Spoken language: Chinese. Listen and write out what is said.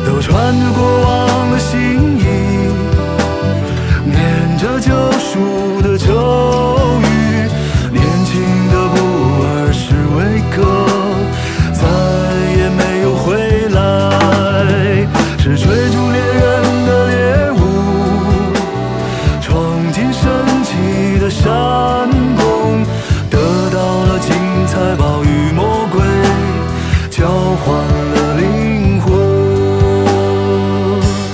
都穿着过往的心意，念着救赎的咒语，年轻的不二是为何再也没有回来，是追逐